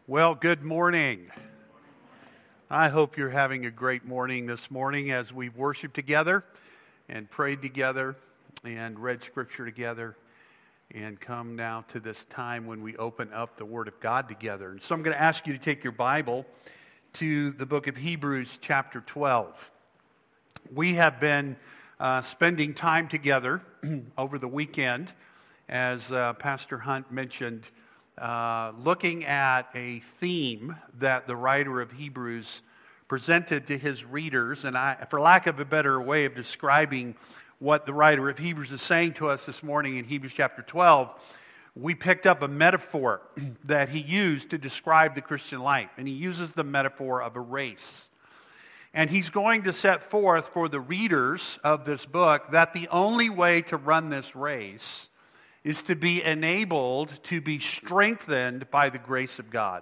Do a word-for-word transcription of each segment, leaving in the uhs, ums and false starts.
Well, good morning. I hope you're having a great morning this morning as we've worshiped together and prayed together and read Scripture together and come now to this time when we open up the Word of God together. And so I'm going to ask you to take your Bible to the book of Hebrews chapter twelve. We have been uh, spending time together over the weekend, as uh, Pastor Hunt mentioned, Uh, looking at a theme that the writer of Hebrews presented to his readers. And I, for lack of a better way of describing what the writer of Hebrews is saying to us this morning in Hebrews chapter twelve, we picked up a metaphor that he used to describe the Christian life. And he uses the metaphor of a race. And he's going to set forth for the readers of this book that the only way to run this race is to be enabled to be strengthened by the grace of God.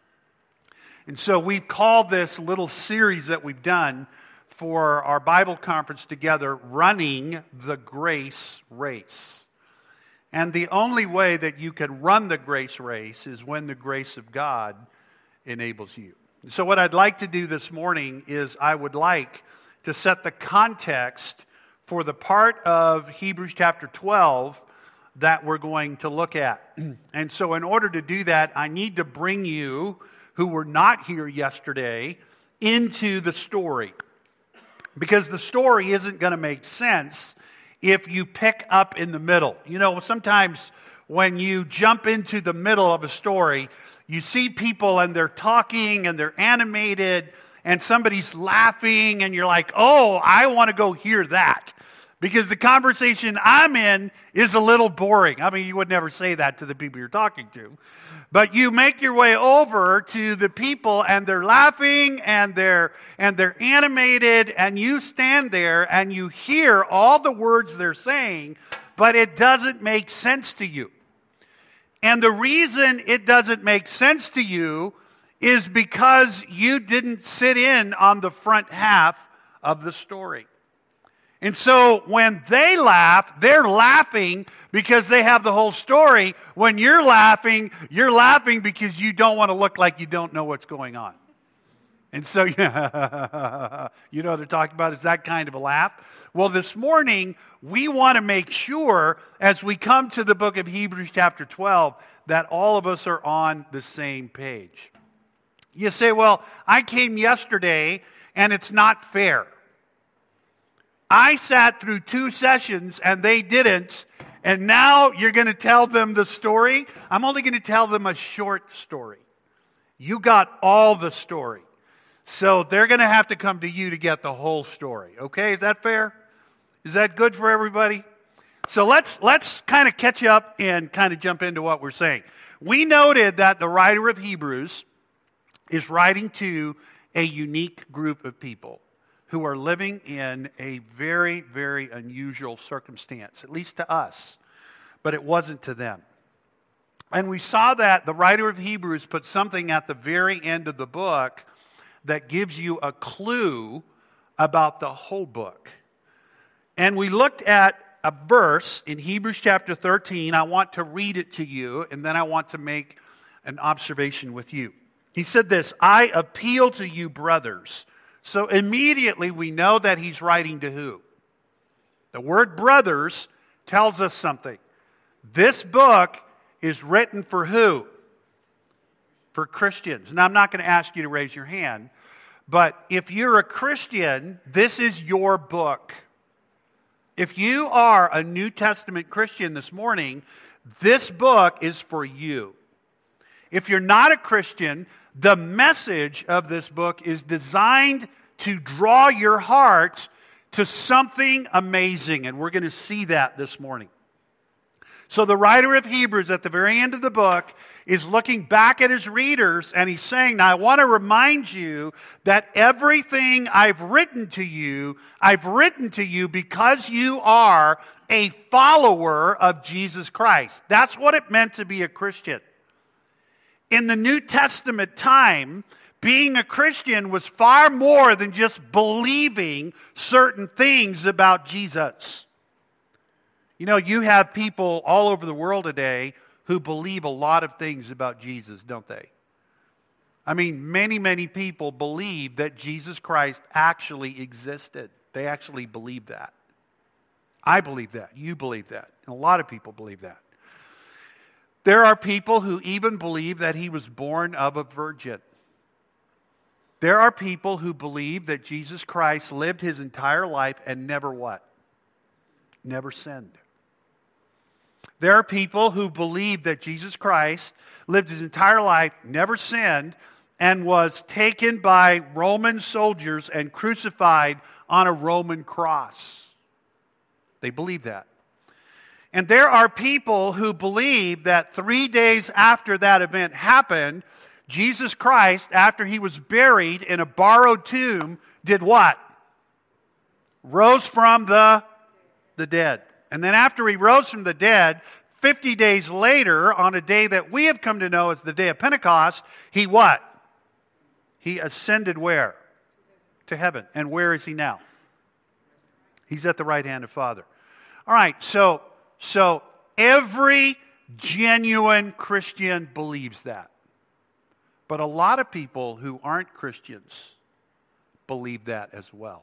And so we've called this little series that we've done for our Bible conference together, Running the Grace Race. And the only way that you can run the grace race is when the grace of God enables you. So what I'd like to do this morning is I would like to set the context for the part of Hebrews chapter twelve that we're going to look at. And so in order to do that, I need to bring you, who were not here yesterday, into the story. Because the story isn't going to make sense if you pick up in the middle. You know, sometimes when you jump into the middle of a story, you see people and they're talking and they're animated and somebody's laughing and you're like, oh, I want to go hear that. Because the conversation I'm in is a little boring. I mean, you would never say that to the people you're talking to. But you make your way over to the people and they're laughing and they're and they're animated and you stand there and you hear all the words they're saying, but it doesn't make sense to you. And the reason it doesn't make sense to you is because you didn't sit in on the front half of the story. And so when they laugh, they're laughing because they have the whole story. When you're laughing, you're laughing because you don't want to look like you don't know what's going on. And so, yeah, you know what they're talking about is that kind of a laugh. Well, this morning, we want to make sure as we come to the book of Hebrews chapter twelve that all of us are on the same page. You say, well, I came yesterday and it's not fair. I sat through two sessions and they didn't, and now you're going to tell them the story? I'm only going to tell them a short story. You got all the story. So they're going to have to come to you to get the whole story. Okay, is that fair? Is that good for everybody? So let's let's kind of catch up and kind of jump into what we're saying. We noted that the writer of Hebrews is writing to a unique group of people who are living in a very, very unusual circumstance, at least to us, but it wasn't to them. And we saw that the writer of Hebrews put something at the very end of the book that gives you a clue about the whole book. And we looked at a verse in Hebrews chapter thirteen. I want to read it to you, and then I want to make an observation with you. He said this, I appeal to you, brothers. So immediately we know that he's writing to who? The word brothers tells us something. This book is written for who? For Christians. Now I'm not going to ask you to raise your hand, but if you're a Christian, this is your book. If you are a New Testament Christian this morning, this book is for you. If you're not a Christian, the message of this book is designed to draw your heart to something amazing, and we're going to see that this morning. So the writer of Hebrews at the very end of the book is looking back at his readers, and he's saying, now I want to remind you that everything I've written to you, I've written to you because you are a follower of Jesus Christ. That's what it meant to be a Christian. In the New Testament time, being a Christian was far more than just believing certain things about Jesus. You know, you have people all over the world today who believe a lot of things about Jesus, don't they? I mean, many, many people believe that Jesus Christ actually existed. They actually believe that. I believe that. You believe that. And a lot of people believe that. There are people who even believe that he was born of a virgin. There are people who believe that Jesus Christ lived his entire life and never what? Never sinned. There are people who believe that Jesus Christ lived his entire life, never sinned, and was taken by Roman soldiers and crucified on a Roman cross. They believe that. And there are people who believe that three days after that event happened, Jesus Christ, after he was buried in a borrowed tomb, did what? Rose from the, the dead. And then after he rose from the dead, fifty days later, on a day that we have come to know as the day of Pentecost, he what? He ascended where? To heaven. And where is he now? He's at the right hand of Father. All right, so, so every genuine Christian believes that. But a lot of people who aren't Christians believe that as well.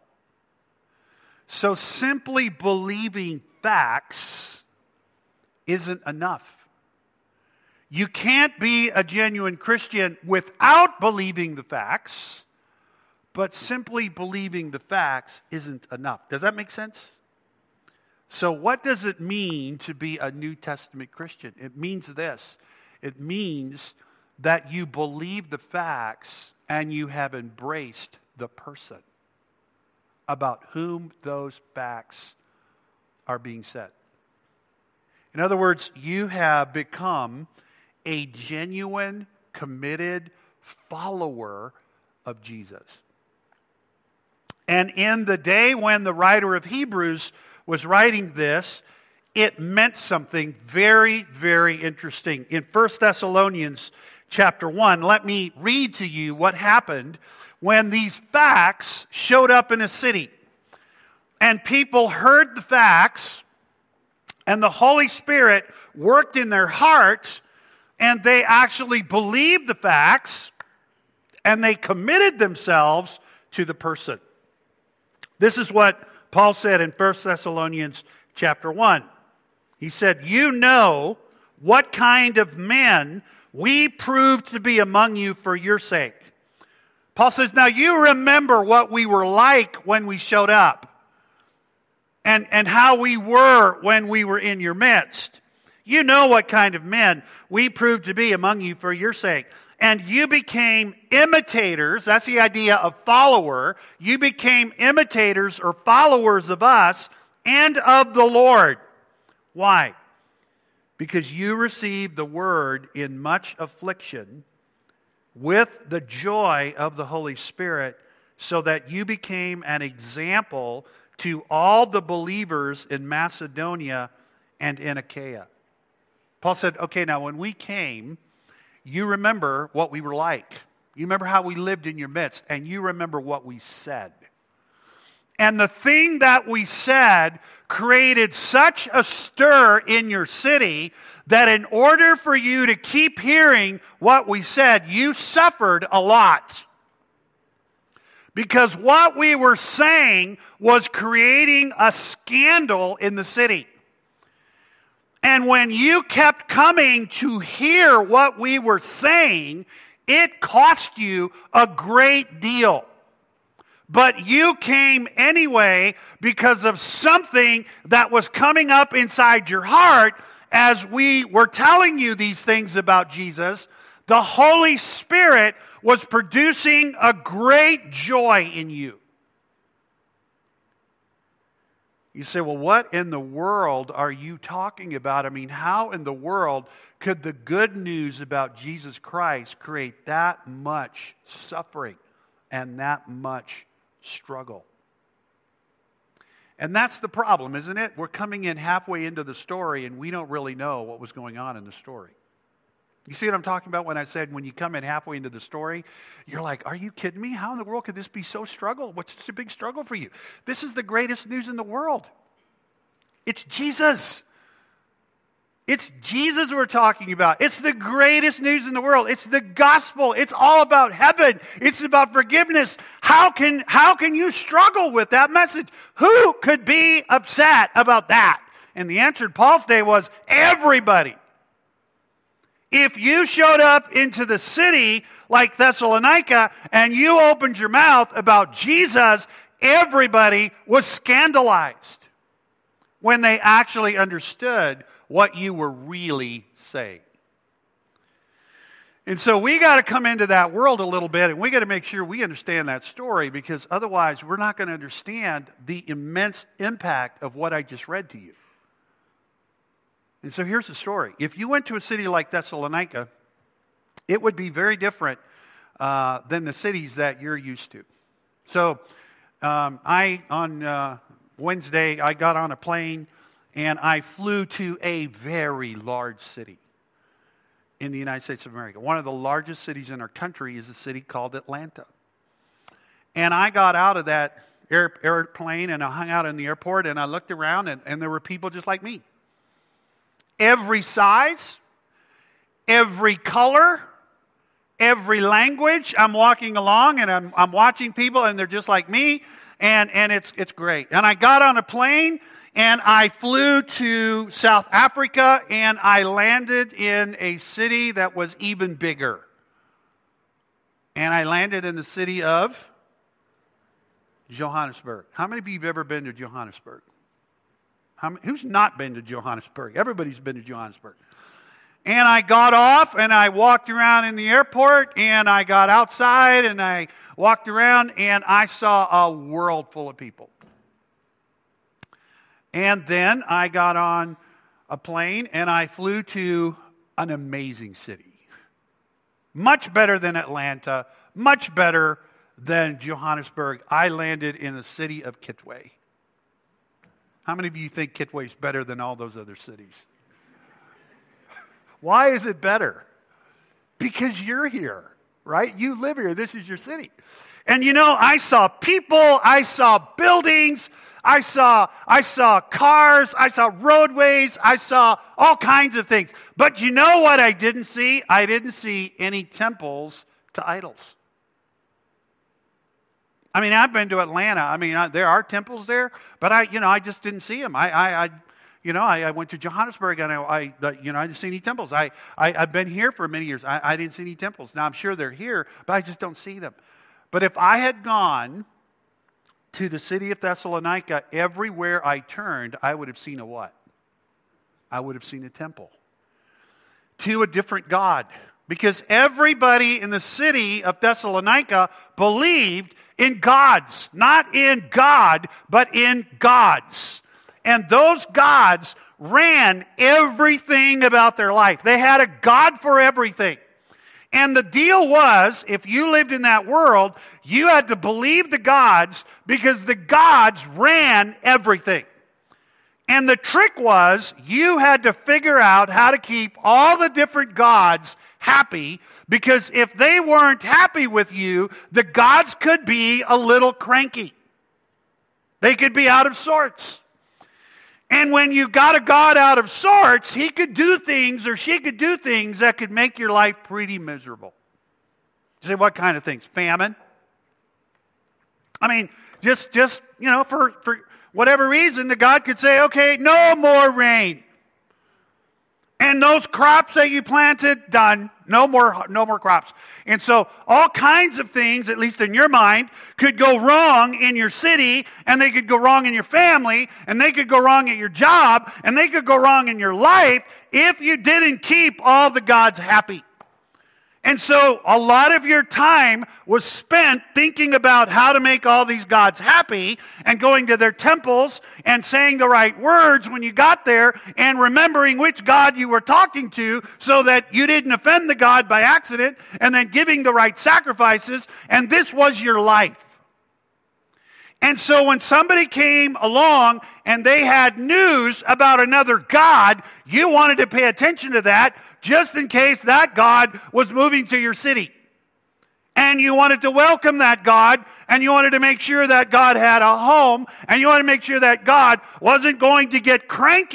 So simply believing facts isn't enough. You can't be a genuine Christian without believing the facts, but simply believing the facts isn't enough. Does that make sense? So what does it mean to be a New Testament Christian? It means this. It means that you believe the facts and you have embraced the person about whom those facts are being said. In other words, you have become a genuine, committed follower of Jesus. And in the day when the writer of Hebrews was writing this, it meant something very, very interesting. In First Thessalonians chapter one, let me read to you what happened when these facts showed up in a city. And people heard the facts, and the Holy Spirit worked in their hearts, and they actually believed the facts, and they committed themselves to the person. This is what Paul said in First Thessalonians chapter one. He said, "You know what kind of men we proved to be among you for your sake." Paul says, now you remember what we were like when we showed up. And, and how we were when we were in your midst. You know what kind of men we proved to be among you for your sake. And you became imitators, that's the idea of follower. You became imitators or followers of us and of the Lord. Why? Because you received the word in much affliction with the joy of the Holy Spirit, so that you became an example to all the believers in Macedonia and in Achaia. Paul said, okay, now when we came, you remember what we were like. You remember how we lived in your midst, and you remember what we said. And the thing that we said created such a stir in your city that in order for you to keep hearing what we said, you suffered a lot. Because what we were saying was creating a scandal in the city. And when you kept coming to hear what we were saying, it cost you a great deal. But you came anyway because of something that was coming up inside your heart as we were telling you these things about Jesus. The Holy Spirit was producing a great joy in you. You say, well, what in the world are you talking about? I mean, how in the world could the good news about Jesus Christ create that much suffering and that much struggle? And that's the problem, isn't it? We're coming in halfway into the story and we don't really know what was going on in the story. You see what I'm talking about when I said when you come in halfway into the story, you're like, are you kidding me? How in the world could this be so struggle? What's such a big struggle for you? This is the greatest news in the world. It's Jesus. It's Jesus we're talking about. It's the greatest news in the world. It's the gospel. It's all about heaven. It's about forgiveness. How can, how can you struggle with that message? Who could be upset about that? And the answer in Paul's day was everybody. If you showed up into the city like Thessalonica and you opened your mouth about Jesus, everybody was scandalized when they actually understood what you were really saying. And so we got to come into that world a little bit, and we got to make sure we understand that story, because otherwise we're not going to understand the immense impact of what I just read to you. And so here's the story. If you went to a city like Thessalonica, it would be very different uh, than the cities that you're used to. So um, I, on uh, Wednesday, I got on a plane, and I flew to a very large city in the United States of America. One of the largest cities in our country is a city called Atlanta. And I got out of that air, airplane, and I hung out in the airport, and I looked around, and, and there were people just like me. Every size, every color, every language. I'm walking along, and I'm, I'm watching people, and they're just like me, and, and it's, it's great. And I got on a plane, and I flew to South Africa, and I landed in a city that was even bigger. And I landed in the city of Johannesburg. How many of you have ever been to Johannesburg? How many, who's not been to Johannesburg? Everybody's been to Johannesburg. And I got off, and I walked around in the airport, and I got outside, and I walked around, and I saw a world full of people. And then I got on a plane, and I flew to an amazing city. Much better than Atlanta, much better than Johannesburg. I landed in the city of Kitwe. How many of you think Kitwe is better than all those other cities? Why is it better? Because you're here, right? You live here. This is your city. And you know, I saw people, I saw buildings, I saw, I saw cars, I saw roadways, I saw all kinds of things. But you know what I didn't see? I didn't see any temples to idols. I mean, I've been to Atlanta. I mean, I, there are temples there, but I, you know, I just didn't see them. I, I, I you know, I, I went to Johannesburg, and I, I, you know, I didn't see any temples. I, I, I've been here for many years. I, I didn't see any temples. Now, I'm sure they're here, but I just don't see them. But if I had gone to the city of Thessalonica, everywhere I turned, I would have seen a what? I would have seen a temple to a different God. Because everybody in the city of Thessalonica believed in gods. Not in God, but in gods. And those gods ran everything about their life. They had a God for everything. And the deal was, if you lived in that world, you had to believe the gods because the gods ran everything. And the trick was, you had to figure out how to keep all the different gods happy, because if they weren't happy with you, the gods could be a little cranky. They could be out of sorts. And when you got a God out of sorts, he could do things, or she could do things that could make your life pretty miserable. You say, what kind of things? Famine? I mean, just, just you know, for, for whatever reason, the God could say, okay, no more rain. And those crops that you planted, done. No more, no more crops. And so all kinds of things, at least in your mind, could go wrong in your city, and they could go wrong in your family, and they could go wrong at your job, and they could go wrong in your life if you didn't keep all the gods happy. And so a lot of your time was spent thinking about how to make all these gods happy, and going to their temples and saying the right words when you got there, and remembering which God you were talking to so that you didn't offend the God by accident, and then giving the right sacrifices, and this was your life. And so when somebody came along and they had news about another God, you wanted to pay attention to that, just in case that God was moving to your city. And you wanted to welcome that God, and you wanted to make sure that God had a home, and you wanted to make sure that God wasn't going to get cranky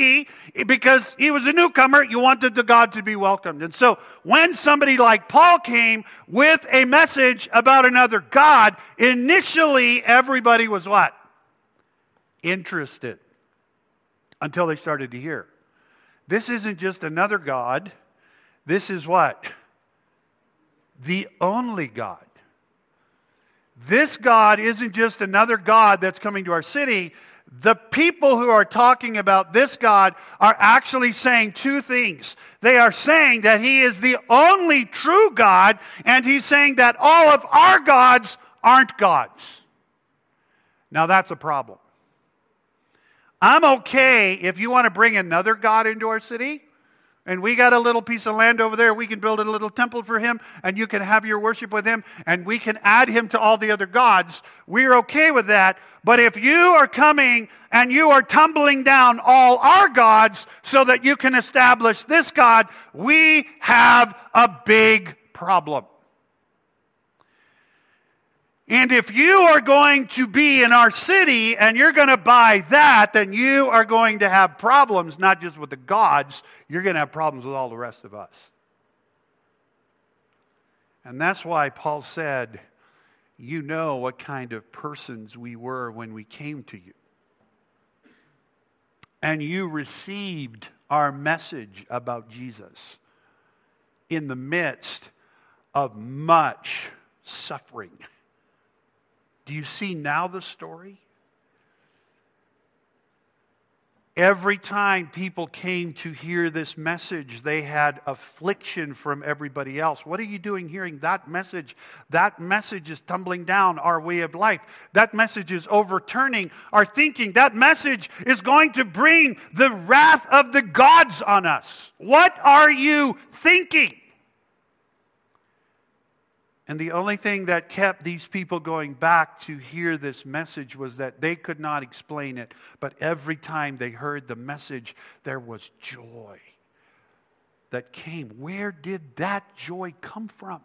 Because he was a newcomer, you wanted the God to be welcomed. And so when somebody like Paul came with a message about another God, initially everybody was what? Interested. Until they started to hear. This isn't just another God. This is what? The only God. This God isn't just another God that's coming to our city. The people who are talking about this God are actually saying two things. They are saying that He is the only true God, and He's saying that all of our gods aren't gods. Now that's a problem. I'm okay if you want to bring another God into our city, and we got a little piece of land over there, we can build a little temple for Him, and you can have your worship with Him, and we can add Him to all the other gods. We're okay with that. But if you are coming and you are tumbling down all our gods so that you can establish this God, we have a big problem. And if you are going to be in our city and you're going to buy that, then you are going to have problems, not just with the gods, you're going to have problems with all the rest of us. And that's why Paul said, you know what kind of persons we were when we came to you. And you received our message about Jesus in the midst of much suffering. Do you see now the story? Every time people came to hear this message, they had affliction from everybody else. What are you doing hearing that message? That message is tumbling down our way of life. That message is overturning our thinking. That message is going to bring the wrath of the gods on us. What are you thinking? And the only thing that kept these people going back to hear this message was that they could not explain it. But every time they heard the message, there was joy that came. Where did that joy come from?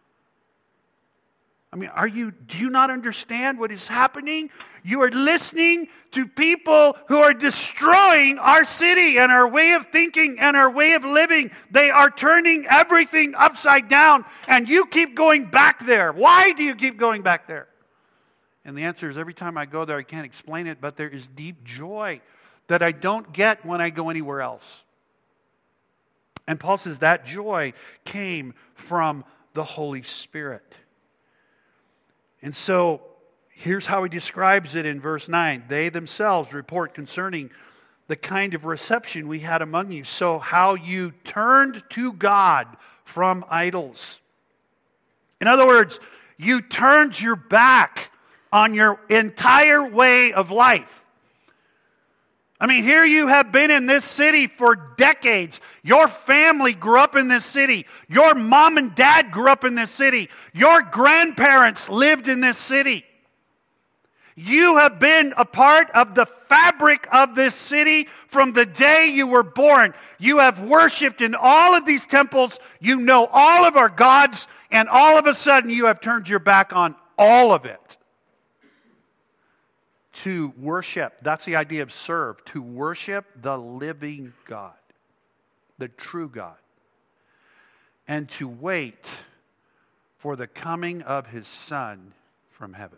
I mean, are you, do you not understand what is happening? You are listening to people who are destroying our city and our way of thinking and our way of living. They are turning everything upside down, and you keep going back there. Why do you keep going back there? And the answer is every time I go there, I can't explain it, but there is deep joy that I don't get when I go anywhere else. And Paul says that joy came from the Holy Spirit. And so, here's how he describes it in verse nine. They themselves report concerning the kind of reception we had among you. So, how you turned to God from idols. In other words, you turned your back on your entire way of life. I mean, here you have been in this city for decades. Your family grew up in this city. Your mom and dad grew up in this city. Your grandparents lived in this city. You have been a part of the fabric of this city from the day you were born. You have worshiped in all of these temples. You know all of our gods, and all of a sudden you have turned your back on all of it. To worship, that's the idea of serve, to worship the living God, the true God, and to wait for the coming of His Son from heaven.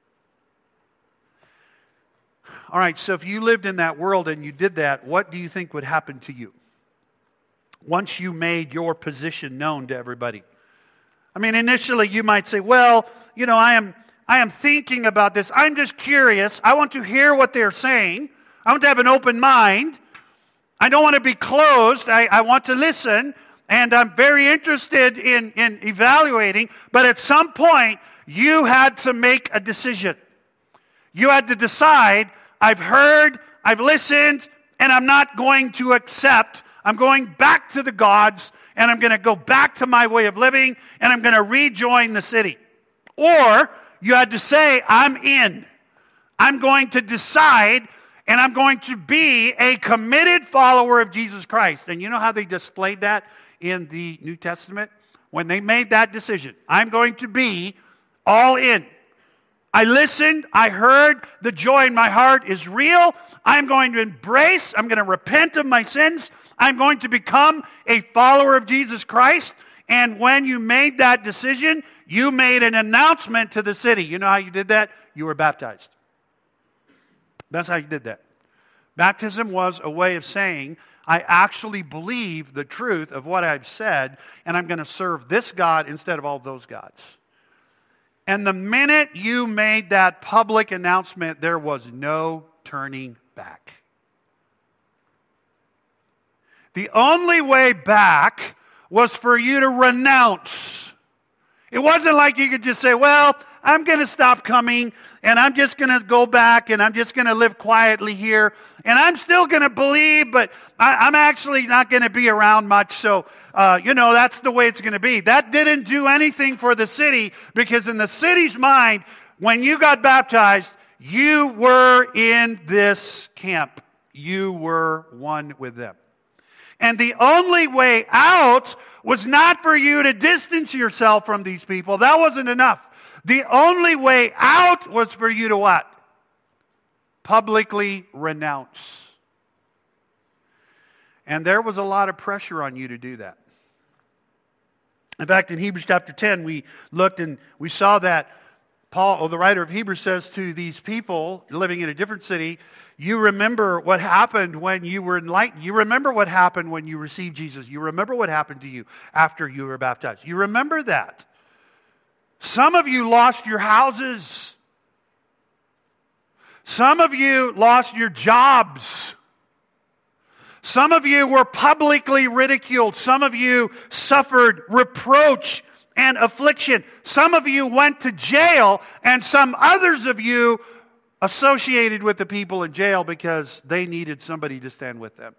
All right, so if you lived in that world and you did that, what do you think would happen to you once you made your position known to everybody? I mean, initially you might say, well, you know, I am... I am thinking about this. I'm just curious. I want to hear what they're saying. I want to have an open mind. I don't want to be closed. I, I want to listen. And I'm very interested in, in evaluating. But at some point, you had to make a decision. You had to decide, I've heard, I've listened, and I'm not going to accept. I'm going back to the gods, and I'm going to go back to my way of living, and I'm going to rejoin the city. Or you had to say, I'm in. I'm going to decide, and I'm going to be a committed follower of Jesus Christ. And you know how they displayed that in the New Testament? When they made that decision, I'm going to be all in. I listened, I heard, the joy in my heart is real. I'm going to embrace, I'm going to repent of my sins. I'm going to become a follower of Jesus Christ. And when you made that decision, you made an announcement to the city. You know how you did that? You were baptized. That's how you did that. Baptism was a way of saying, I actually believe the truth of what I've said, and I'm going to serve this God instead of all those gods. And the minute you made that public announcement, there was no turning back. The only way back was for you to renounce. It wasn't like you could just say, well, I'm going to stop coming, and I'm just going to go back, and I'm just going to live quietly here, and I'm still going to believe, but I, I'm actually not going to be around much, so, uh, you know, that's the way it's going to be. That didn't do anything for the city, because in the city's mind, when you got baptized, you were in this camp. You were one with them. And the only way out was not for you to distance yourself from these people. That wasn't enough. The only way out was for you to what? Publicly renounce. And there was a lot of pressure on you to do that. In fact, in Hebrews chapter ten, we looked and we saw that Paul, or the writer of Hebrews, says to these people living in a different city, you remember what happened when you were enlightened. You remember what happened when you received Jesus. You remember what happened to you after you were baptized. You remember that. Some of you lost your houses. Some of you lost your jobs. Some of you were publicly ridiculed. Some of you suffered reproach and affliction. Some of you went to jail, and some others of you associated with the people in jail because they needed somebody to stand with them.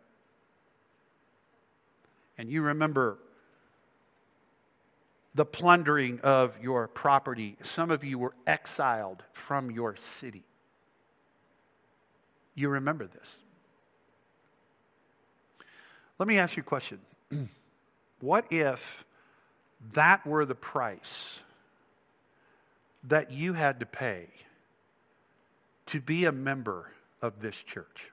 And you remember the plundering of your property. Some of you were exiled from your city. You remember this. Let me ask you a question. What if that were the price that you had to pay to be a member of this church?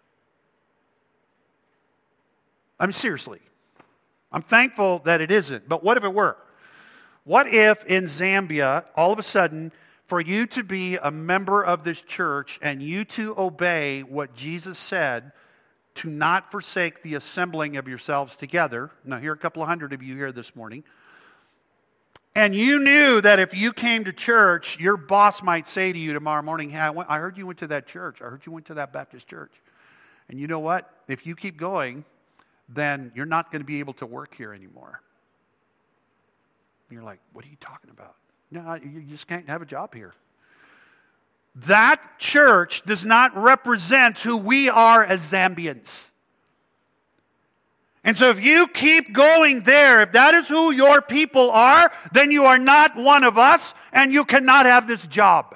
I mean, seriously. I'm thankful that it isn't, but what if it were? What if in Zambia, all of a sudden, for you to be a member of this church and you to obey what Jesus said, to not forsake the assembling of yourselves together. Now, here are a couple of hundred of you here this morning. And you knew that if you came to church, your boss might say to you tomorrow morning, hey, I, went, I heard you went to that church. I heard you went to that Baptist church. And you know what? If you keep going, then you're not going to be able to work here anymore. And you're like, what are you talking about? No, you just can't have a job here. That church does not represent who we are as Zambians. And so if you keep going there, if that is who your people are, then you are not one of us, and you cannot have this job.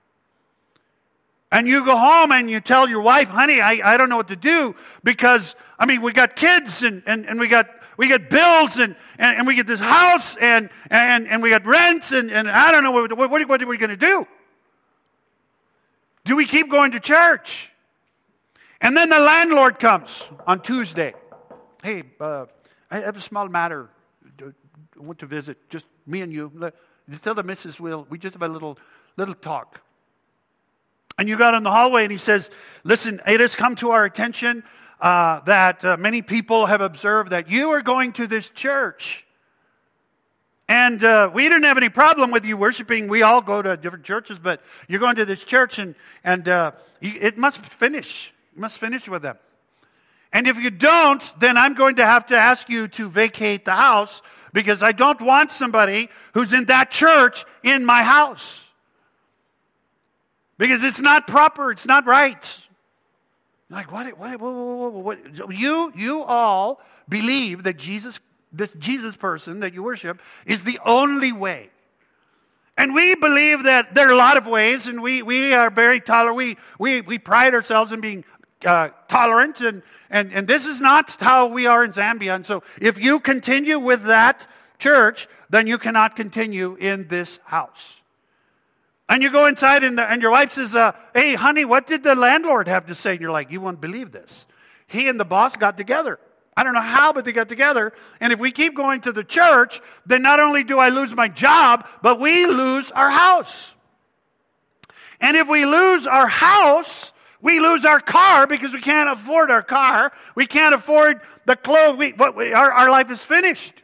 And you go home and you tell your wife, honey, I, I don't know what to do, because, I mean, we got kids, and, and, and we got we got bills, and, and, and we get this house, and, and, and we got rents, and, and I don't know, what, what, what are we going to do? Do we keep going to church? And then the landlord comes on Tuesday. Hey, uh, I have a small matter. I want to visit, just me and you. Tell the missus we'll, we just have a little, little talk. And you got in the hallway and he says, listen, it has come to our attention uh, that uh, many people have observed that you are going to this church. And uh, we didn't have any problem with you worshiping. We all go to different churches, but you're going to this church, and, and uh, it must finish. You must finish with them. And if you don't, then I'm going to have to ask you to vacate the house, because I don't want somebody who's in that church in my house. Because it's not proper. It's not right. Like, what? What? what, what, what? You, you all believe that Jesus, this Jesus person that you worship, is the only way. And we believe that there are a lot of ways, and we, we are very tolerant. We, we, we pride ourselves in being uh, tolerant, and, and, and this is not how we are in Zambia. And so if you continue with that church, then you cannot continue in this house. And you go inside and, the, and your wife says, uh, hey, honey, what did the landlord have to say? And you're like, you won't believe this. He and the boss got together. I don't know how, but they got together. And if we keep going to the church, then not only do I lose my job, but we lose our house. And if we lose our house, we lose our car because we can't afford our car. We can't afford the clothes. We, what, we, our, our life is finished.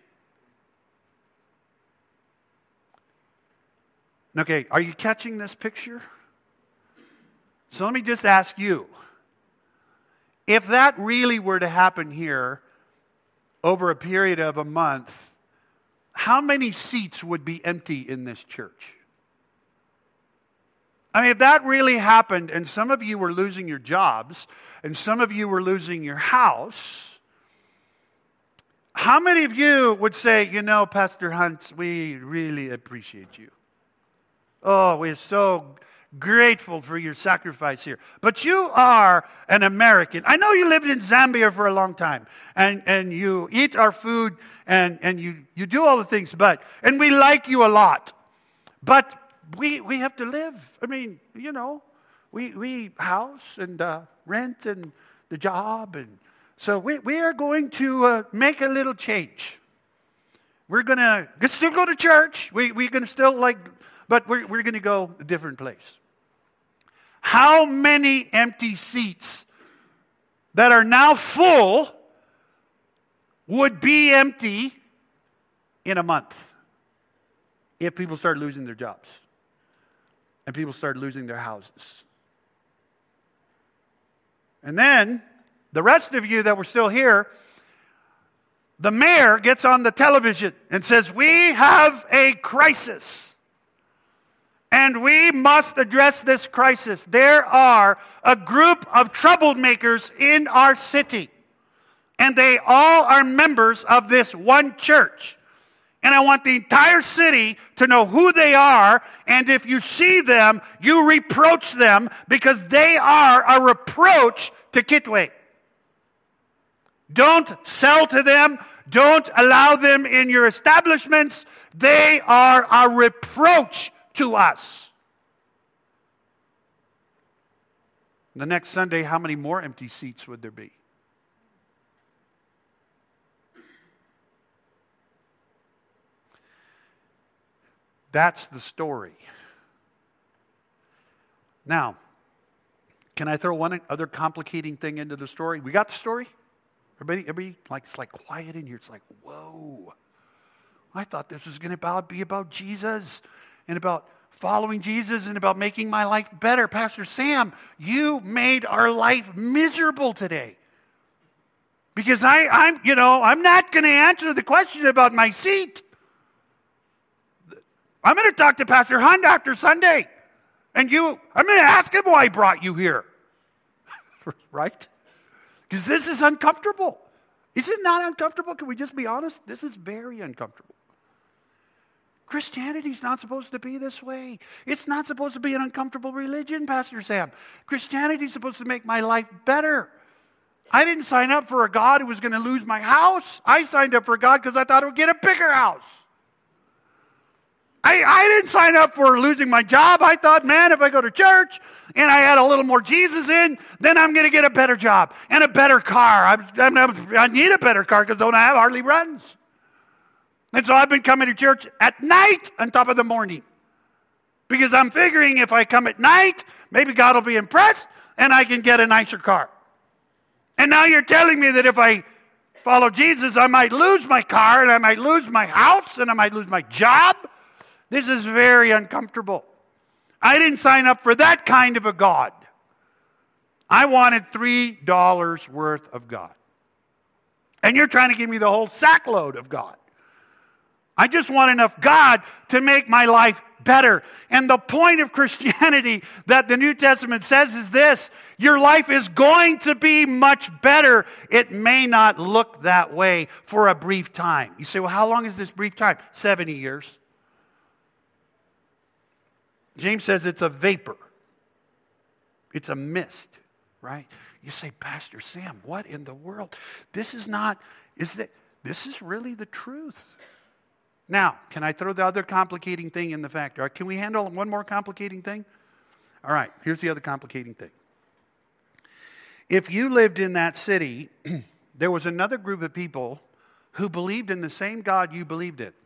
Okay, are you catching this picture? So let me just ask you, if that really were to happen here over a period of a month, how many seats would be empty in this church? I mean, if that really happened and some of you were losing your jobs and some of you were losing your house, how many of you would say, you know, Pastor Hunt, we really appreciate you. Oh, we're so grateful for your sacrifice here. But you are an American. I know you lived in Zambia for a long time, and, and you eat our food, and, and you, you do all the things, but, and we like you a lot. But we we have to live. I mean, you know, we, we house and uh, rent and the job. And so we, we are going to uh, make a little change. We're going to still go to church. We, we're going to still like... But we're, we're going to go a different place. How many empty seats that are now full would be empty in a month if people start losing their jobs and people start losing their houses? And then, the rest of you that were still here, the mayor gets on the television and says, we have a crisis. And we must address this crisis. There are a group of troublemakers in our city. And they all are members of this one church. And I want the entire city to know who they are. And if you see them, you reproach them because they are a reproach to Kitwe. Don't sell to them. Don't allow them in your establishments. They are a reproach to us. The next Sunday, how many more empty seats would there be? That's the story. Now, can I throw one other complicating thing into the story? We got the story? Everybody, everybody like, it's like quiet in here. It's like, whoa. I thought this was going to be about Jesus and about following Jesus and about making my life better. Pastor Sam, you made our life miserable today. Because I, I'm, you know, I'm not going to answer the question about my seat. I'm going to talk to Pastor Hunt after Sunday. And you, I'm going to ask him why he brought you here. Right? Because this is uncomfortable. Is it not uncomfortable? Can we just be honest? This is very uncomfortable. Christianity's not supposed to be this way. It's not supposed to be an uncomfortable religion, Pastor Sam. Christianity's supposed to make my life better. I didn't sign up for a God who was going to lose my house. I signed up for God because I thought I would get a bigger house. I, I didn't sign up for losing my job. I thought, man, if I go to church and I add a little more Jesus in, then I'm going to get a better job and a better car. I'm, I'm, I need a better car because don't I have hardly runs. And so I've been coming to church at night on top of the morning. Because I'm figuring if I come at night, maybe God will be impressed and I can get a nicer car. And now you're telling me that if I follow Jesus, I might lose my car and I might lose my house and I might lose my job. This is very uncomfortable. I didn't sign up for that kind of a God. I wanted three dollars worth of God. And you're trying to give me the whole sackload of God. I just want enough God to make my life better. And the point of Christianity that the New Testament says is this: your life is going to be much better. It may not look that way for a brief time. You say, well, how long is this brief time? seventy years. James says it's a vapor. It's a mist, right? You say, Pastor Sam, what in the world? This is not, is that, this is really the truth. Now, can I throw the other complicating thing in the factor? Or can we handle one more complicating thing? All right, here's the other complicating thing. If you lived in that city, there was another group of people who believed in the same God you believed in.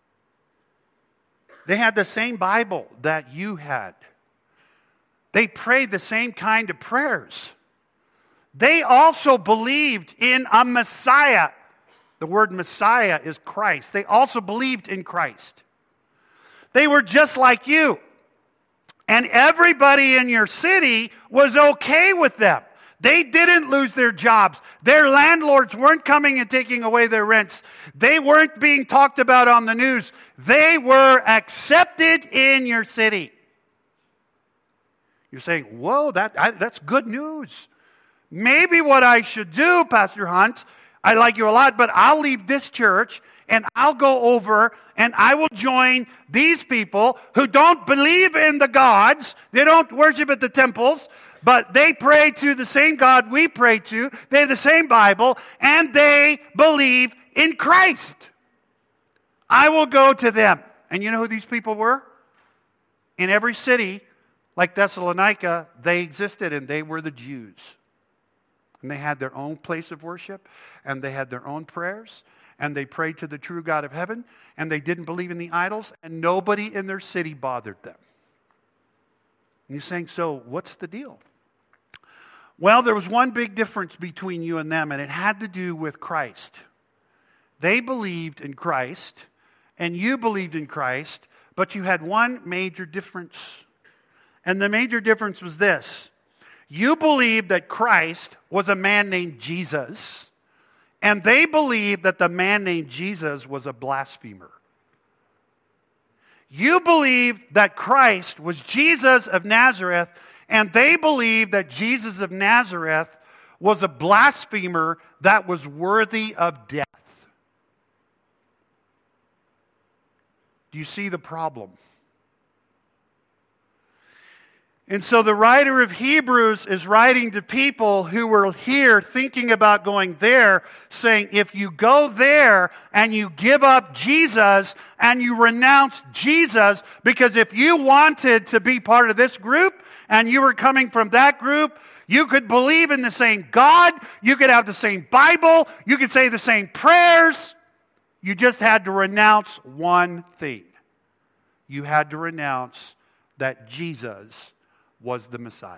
They had the same Bible that you had. They prayed the same kind of prayers. They also believed in a Messiah. The word Messiah is Christ. They also believed in Christ. They were just like you. And everybody in your city was okay with them. They didn't lose their jobs. Their landlords weren't coming and taking away their rents. They weren't being talked about on the news. They were accepted in your city. You're saying, whoa, that, I, that's good news. Maybe what I should do, Pastor Hunt, I like you a lot, but I'll leave this church and I'll go over and I will join these people who don't believe in the gods. They don't worship at the temples, but they pray to the same God we pray to. They have the same Bible, and they believe in Christ. I will go to them. And you know who these people were? In every city, like Thessalonica, they existed, and they were the Jews. And they had their own place of worship, and they had their own prayers, and they prayed to the true God of heaven, and they didn't believe in the idols, and nobody in their city bothered them. And you're saying, so what's the deal? Well, there was one big difference between you and them, and it had to do with Christ. They believed in Christ, and you believed in Christ, but you had one major difference. And the major difference was this. You believed that Christ was a man named Jesus, and they believed that the man named Jesus was a blasphemer. You believed that Christ was Jesus of Nazareth, and they believed that Jesus of Nazareth was a blasphemer that was worthy of death. Do you see the problem? And so the writer of Hebrews is writing to people who were here thinking about going there, saying, if you go there and you give up Jesus and you renounce Jesus, because if you wanted to be part of this group and you were coming from that group, you could believe in the same God, you could have the same Bible, you could say the same prayers. You just had to renounce one thing. You had to renounce that Jesus was the Messiah.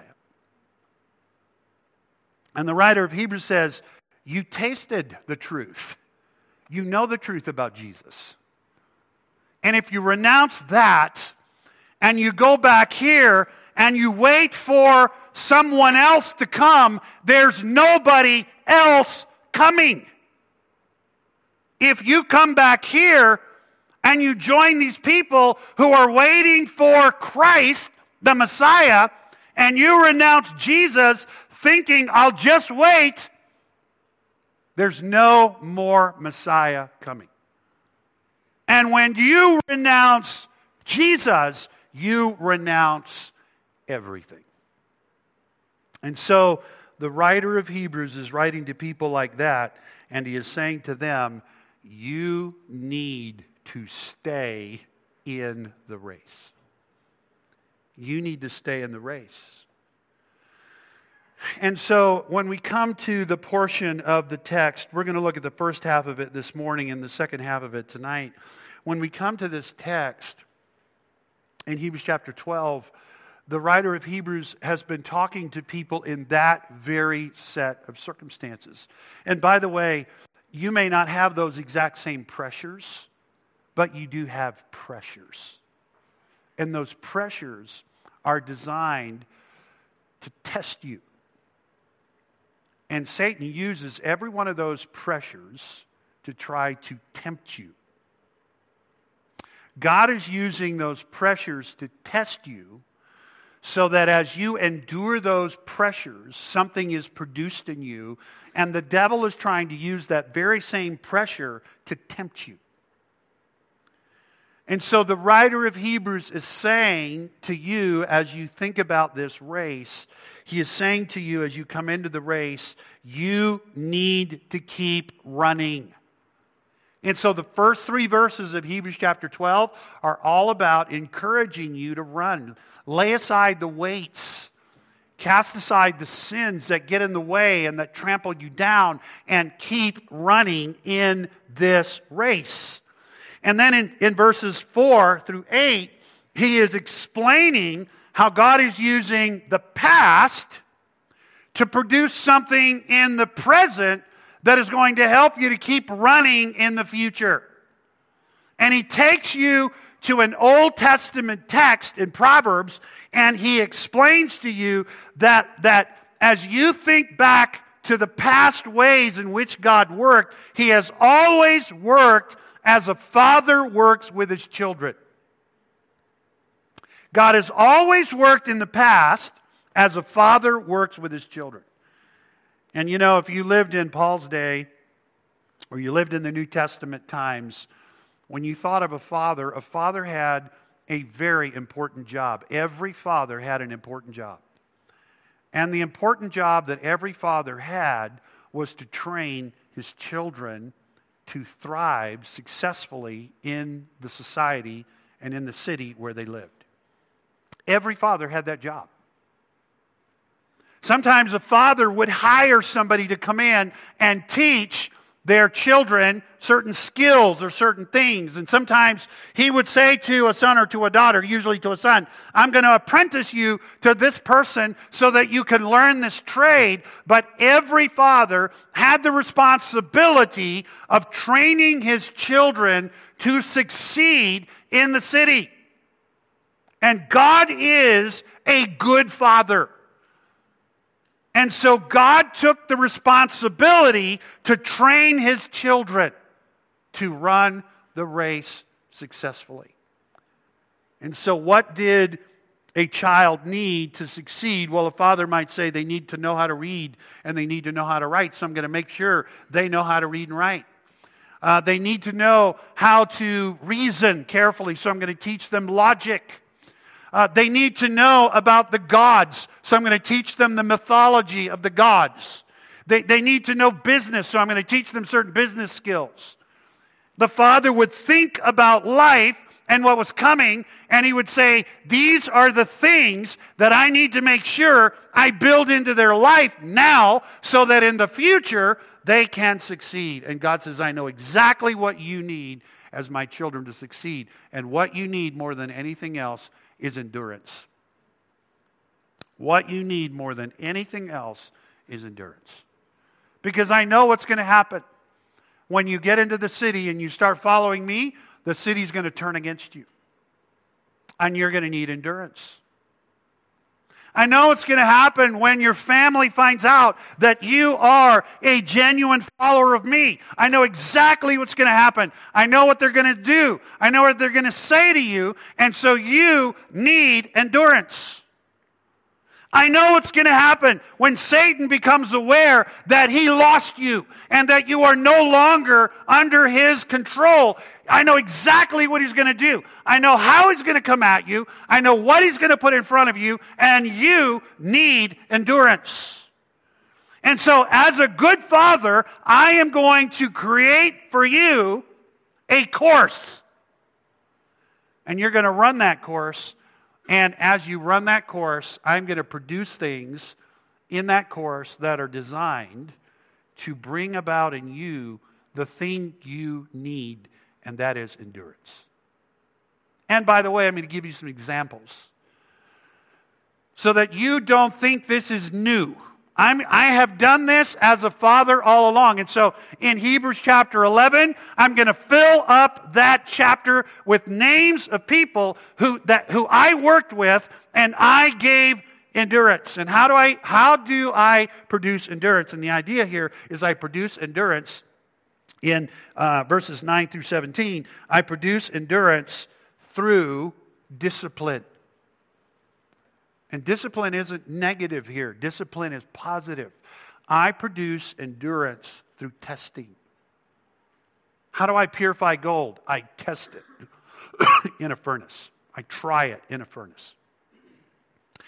And the writer of Hebrews says, you tasted the truth. You know the truth about Jesus. And if you renounce that, and you go back here, and you wait for someone else to come, there's nobody else coming. If you come back here, and you join these people who are waiting for Christ, the Messiah, and you renounce Jesus thinking, I'll just wait, there's no more Messiah coming. And when you renounce Jesus, you renounce everything. And so the writer of Hebrews is writing to people like that, and he is saying to them, you need to stay in the race. You need to stay in the race. And so when we come to the portion of the text, we're going to look at the first half of it this morning and the second half of it tonight. When we come to this text in Hebrews chapter twelve, the writer of Hebrews has been talking to people in that very set of circumstances. And by the way, you may not have those exact same pressures, but you do have pressures. And those pressures are designed to test you. And Satan uses every one of those pressures to try to tempt you. God is using those pressures to test you so that as you endure those pressures, something is produced in you, and the devil is trying to use that very same pressure to tempt you. And so the writer of Hebrews is saying to you as you think about this race, he is saying to you as you come into the race, you need to keep running. And so the first three verses of Hebrews chapter twelve are all about encouraging you to run. Lay aside the weights. Cast aside the sins that get in the way and that trample you down, and keep running in this race. And then in, in verses four through eight, he is explaining how God is using the past to produce something in the present that is going to help you to keep running in the future. And he takes you to an Old Testament text in Proverbs, and he explains to you that, that as you think back to the past ways in which God worked, he has always worked as a father works with his children. God has always worked in the past as a father works with his children. And you know, if you lived in Paul's day, or you lived in the New Testament times, when you thought of a father, a father had a very important job. Every father had an important job. And the important job that every father had was to train his children to thrive successfully in the society and in the city where they lived. Every father had that job. Sometimes a father would hire somebody to come in and teach their children certain skills or certain things. And sometimes he would say to a son or to a daughter, usually to a son, I'm going to apprentice you to this person so that you can learn this trade. But every father had the responsibility of training his children to succeed in the city. And God is a good father. And so God took the responsibility to train his children to run the race successfully. And so what did a child need to succeed? Well, a father might say they need to know how to read and they need to know how to write, so I'm going to make sure they know how to read and write. Uh, they need to know how to reason carefully, so I'm going to teach them logic. Uh, they need to know about the gods, so I'm going to teach them the mythology of the gods. They, they need to know business, so I'm going to teach them certain business skills. The father would think about life and what was coming, and he would say, these are the things that I need to make sure I build into their life now so that in the future they can succeed. And God says, I know exactly what you need as my children to succeed. And what you need more than anything else is endurance. What you need more than anything else is endurance. Because I know what's going to happen. When you get into the city and you start following me, the city's going to turn against you. And you're going to need endurance. I know it's going to happen when your family finds out that you are a genuine follower of me. I know exactly what's going to happen. I know what they're going to do. I know what they're going to say to you. And so you need endurance. I know what's going to happen when Satan becomes aware that he lost you and that you are no longer under his control. I know exactly what he's going to do. I know how he's going to come at you. I know what he's going to put in front of you, and you need endurance. And so, as a good father, I am going to create for you a course. And you're going to run that course. And as you run that course, I'm going to produce things in that course that are designed to bring about in you the thing you need, and that is endurance. And by the way, I'm going to give you some examples so that you don't think this is new. I'm, I have done this as a father all along. And so in Hebrews chapter eleven, I'm going to fill up that chapter with names of people who, that, who I worked with and I gave endurance. And how do I, how do I produce endurance? And the idea here is I produce endurance in uh, verses nine through seventeen. I produce endurance through discipline. And discipline isn't negative here. Discipline is positive. I produce endurance through testing. How do I purify gold? I test it in a furnace. I try it in a furnace.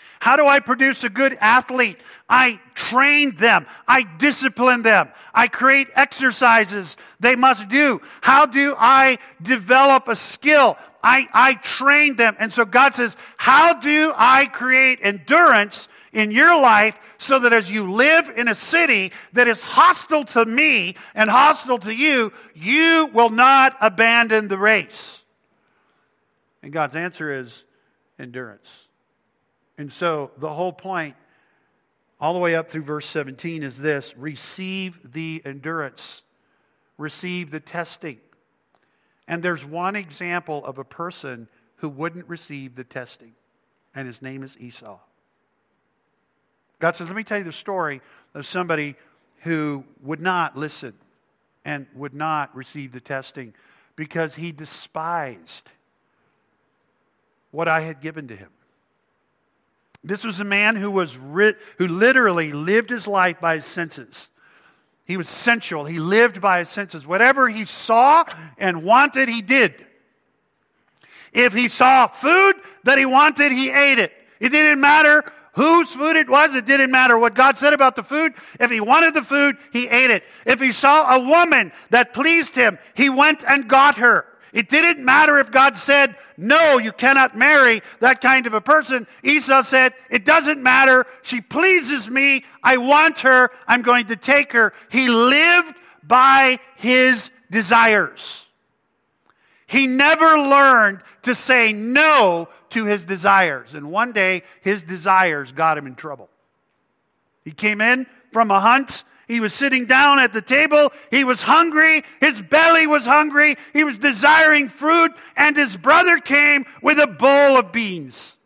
How do I produce a good athlete? I train them. I discipline them. I create exercises they must do. How do I develop a skill? I, I train them. And so God says, how do I create endurance in your life so that as you live in a city that is hostile to me and hostile to you, you will not abandon the race? And God's answer is endurance. And so the whole point, all the way up through verse seventeen, is this: receive the endurance, receive the testing. And there's one example of a person who wouldn't receive the testing, and his name is Esau. God says, let me tell you the story of somebody who would not listen and would not receive the testing because he despised what I had given to him. This was a man who was ri- who literally lived his life by his senses. He was sensual. He lived by his senses. Whatever he saw and wanted, he did. If he saw food that he wanted, he ate it. It didn't matter whose food it was. It didn't matter what God said about the food. If he wanted the food, he ate it. If he saw a woman that pleased him, he went and got her. It didn't matter if God said, no, you cannot marry that kind of a person. Esau said, it doesn't matter. She pleases me. I want her. I'm going to take her. He lived by his desires. He never learned to say no to his desires. And one day, his desires got him in trouble. He came in from a hunt. He was sitting down at the table. He was hungry. His belly was hungry. He was desiring fruit. And his brother came with a bowl of beans.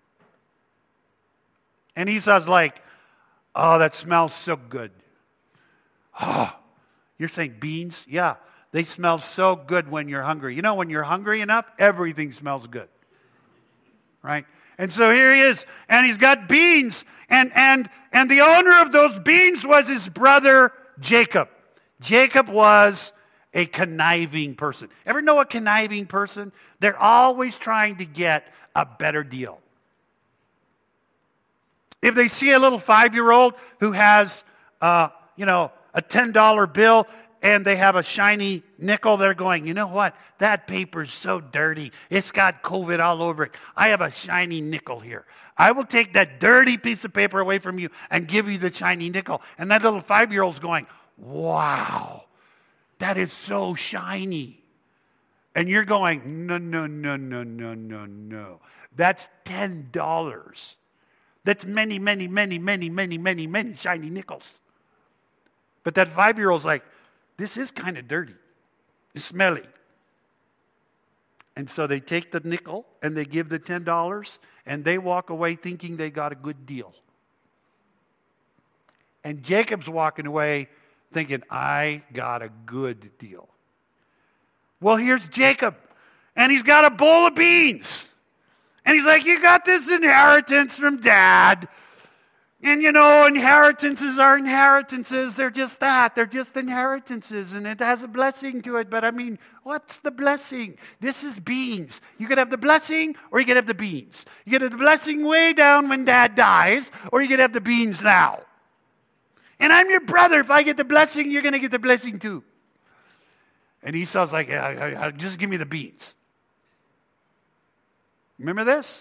And Esau's like, oh, that smells so good. Oh, you're saying beans? Yeah, they smell so good when you're hungry. You know, when you're hungry enough, everything smells good. Right? And so here he is, and he's got beans, and and and the owner of those beans was his brother Jacob. Jacob was a conniving person. Ever know a conniving person? They're always trying to get a better deal. If they see a little five-year-old who has, uh, you know, a ten dollar bill, and they have a shiny nickel, they're going, you know what? That paper's so dirty. It's got COVID all over it. I have a shiny nickel here. I will take that dirty piece of paper away from you and give you the shiny nickel. And that little five-year-old's going, wow, that is so shiny. And you're going, no, no, no, no, no, no, no. That's ten dollars. That's many, many, many, many, many, many, many shiny nickels. But that five-year-old's like, this is kind of dirty. It's smelly. And so they take the nickel and they give the ten dollars and they walk away thinking they got a good deal. And Jacob's walking away thinking, I got a good deal. Well, here's Jacob, and he's got a bowl of beans. And he's like, you got this inheritance from Dad. And you know, inheritances are inheritances. They're just that. They're just inheritances. And it has a blessing to it. But I mean, what's the blessing? This is beans. You could have the blessing or you could have the beans. You could have the blessing way down when Dad dies, or you could have the beans now. And I'm your brother. If I get the blessing, you're going to get the blessing too. And Esau's like, yeah, yeah, yeah, just give me the beans. Remember this?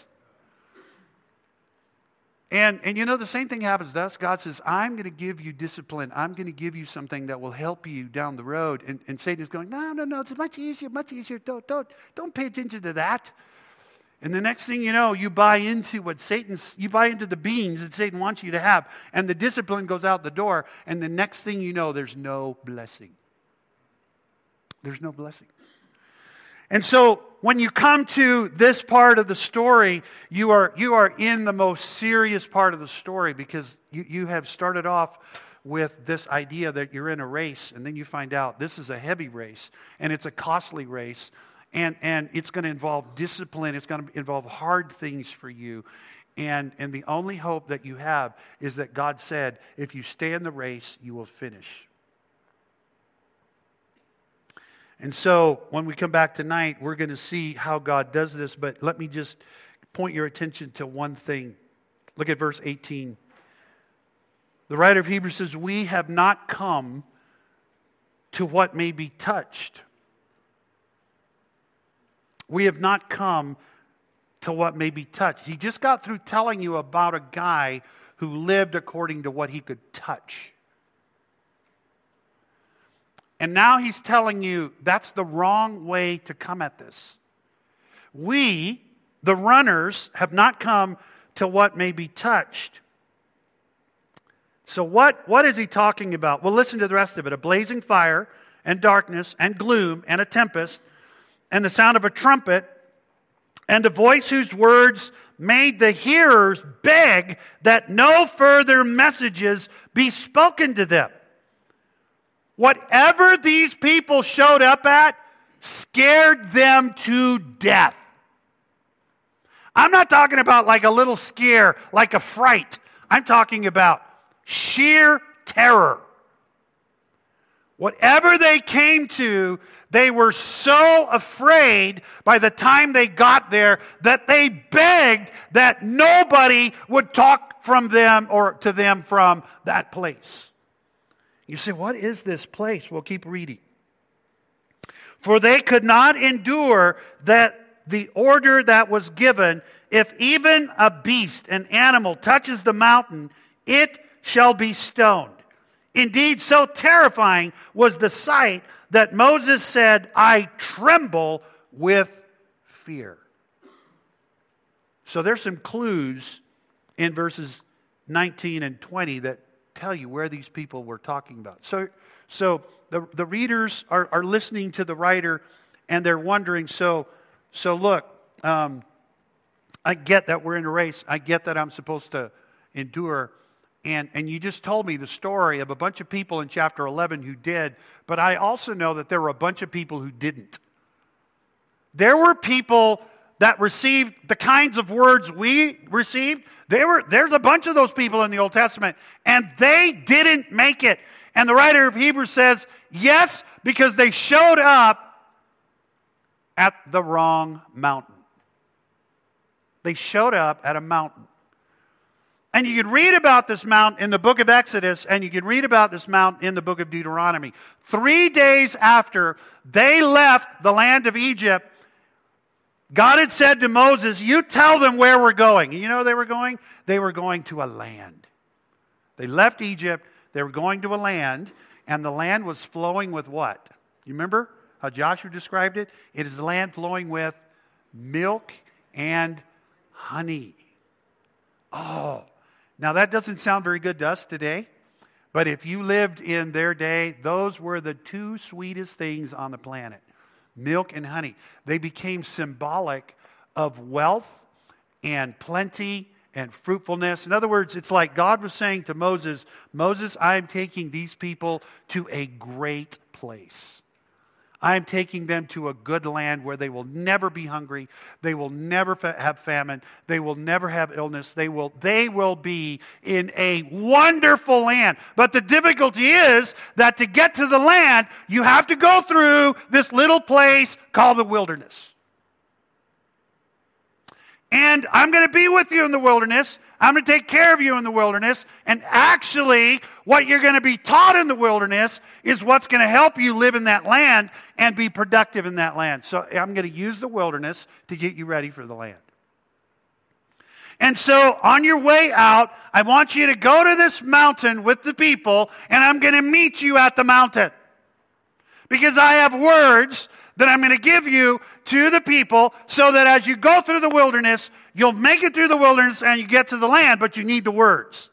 And, and you know, the same thing happens to us. God says, I'm going to give you discipline. I'm going to give you something that will help you down the road. And, and Satan is going, no, no, no, it's much easier, much easier. Don't, don't, don't pay attention to that. And the next thing you know, you buy into what Satan's, you buy into the beans that Satan wants you to have. And the discipline goes out the door. And the next thing you know, there's no blessing. There's no blessing. And so when you come to this part of the story, you are you are in the most serious part of the story, because you, you have started off with this idea that you're in a race, and then you find out this is a heavy race, and it's a costly race, and, and it's going to involve discipline. It's going to involve hard things for you. And, and the only hope that you have is that God said, if you stay in the race, you will finish. And so when we come back tonight, we're going to see how God does this. But let me just point your attention to one thing. Look at verse eighteen. The writer of Hebrews says, we have not come to what may be touched. We have not come to what may be touched. He just got through telling you about a guy who lived according to what he could touch. And now he's telling you that's the wrong way to come at this. We, the runners, have not come to what may be touched. So what, what is he talking about? Well, listen to the rest of it. A blazing fire and darkness and gloom and a tempest and the sound of a trumpet and a voice whose words made the hearers beg that no further messages be spoken to them. Whatever these people showed up at scared them to death. I'm not talking about like a little scare, like a fright. I'm talking about sheer terror. Whatever they came to, they were so afraid by the time they got there that they begged that nobody would talk from them or to them from that place. You say, what is this place? Well, keep reading. For they could not endure that the order that was given, if even a beast, an animal, touches the mountain, it shall be stoned. Indeed, so terrifying was the sight that Moses said, I tremble with fear. So there's some clues in verses nineteen and twenty that tell you where these people were talking about. So, so the, the readers are, are listening to the writer and they're wondering, so, so look, um, I get that we're in a race. I get that I'm supposed to endure. And, and you just told me the story of a bunch of people in chapter eleven who did, but I also know that there were a bunch of people who didn't. There were people that received the kinds of words we received. There were, there's a bunch of those people in the Old Testament, and they didn't make it. And the writer of Hebrews says, yes, because they showed up at the wrong mountain. They showed up at a mountain. And you can read about this mountain in the book of Exodus, and you can read about this mountain in the book of Deuteronomy. Three days after they left the land of Egypt, God had said to Moses, you tell them where we're going. You know where they were going? They were going to a land. They left Egypt, they were going to a land, and the land was flowing with what? You remember how Joshua described it? It is a land flowing with milk and honey. Oh, now that doesn't sound very good to us today, but if you lived in their day, those were the two sweetest things on the planet. Milk and honey. They became symbolic of wealth and plenty and fruitfulness. In other words, it's like God was saying to Moses, Moses, I am taking these people to a great place. I am taking them to a good land where they will never be hungry. They will never fa- have famine. They will never have illness. They will, they will be in a wonderful land. But the difficulty is that to get to the land, you have to go through this little place called the wilderness. And I'm going to be with you in the wilderness. I'm going to take care of you in the wilderness. And actually, what you're going to be taught in the wilderness is what's going to help you live in that land and be productive in that land. So I'm going to use the wilderness to get you ready for the land. And so on your way out, I want you to go to this mountain with the people, and I'm going to meet you at the mountain. Because I have words that I'm going to give you to the people so that as you go through the wilderness, you'll make it through the wilderness and you get to the land, but you need the words.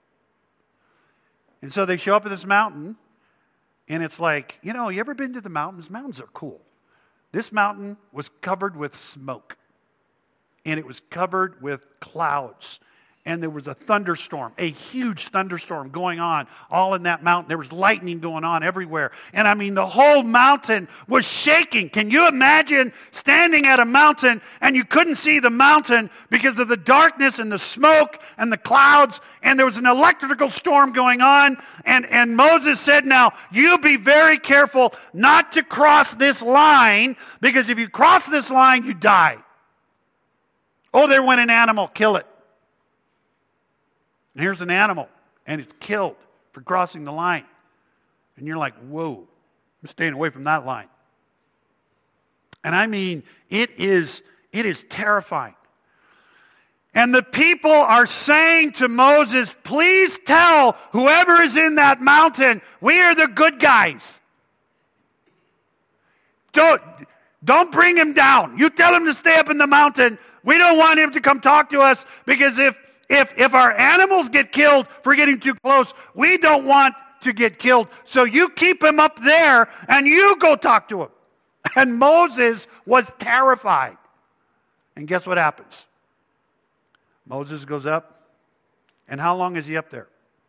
And so they show up at this mountain, and it's like, you know, you ever been to the mountains? Mountains are cool. This mountain was covered with smoke, and it was covered with clouds. And there was a thunderstorm, a huge thunderstorm going on all in that mountain. There was lightning going on everywhere. And I mean, the whole mountain was shaking. Can you imagine standing at a mountain and you couldn't see the mountain because of the darkness and the smoke and the clouds, and there was an electrical storm going on. And, and Moses said, now, you be very careful not to cross this line, because if you cross this line, you die. Oh, there went an animal, kill it. And here's an animal, and it's killed for crossing the line. And you're like, whoa, I'm staying away from that line. And I mean, it is, it is terrifying. And the people are saying to Moses, please tell whoever is in that mountain, we are the good guys. Don't, don't bring him down. You tell him to stay up in the mountain. We don't want him to come talk to us, because if, if, if our animals get killed for getting too close, we don't want to get killed. So you keep him up there and you go talk to him. And Moses was terrified. And guess what happens? Moses goes up, and how long is he up there?